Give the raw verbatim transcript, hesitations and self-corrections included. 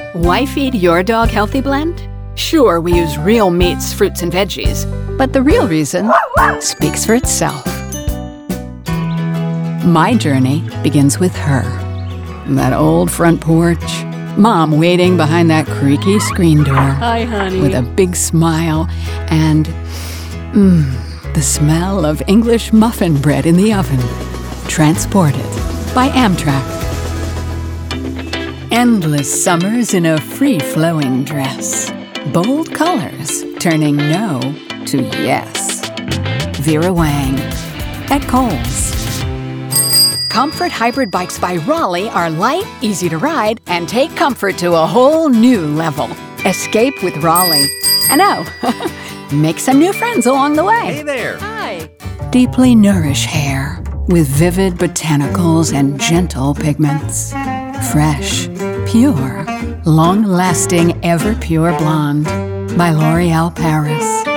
Why feed your dog Healthy Blend? Sure, we use real meats, fruits, and veggies, but the real reason speaks for itself. My journey begins with her. That old front porch, Mom waiting behind that creaky screen door. Hi, honey. With a big smile and, mmm, the smell of English muffin bread in the oven. Transported by Amtrak. Endless summers in a free-flowing dress. Bold colors turning no to yes. Vera Wang at Kohl's. Comfort hybrid bikes by Raleigh are light, easy to ride, and take comfort to a whole new level. Escape with Raleigh. And oh, make some new friends along the way. Hey there. Hi. Deeply nourish hair with vivid botanicals and gentle pigments. Fresh, pure, long-lasting, ever-pure blonde by L'Oréal Paris.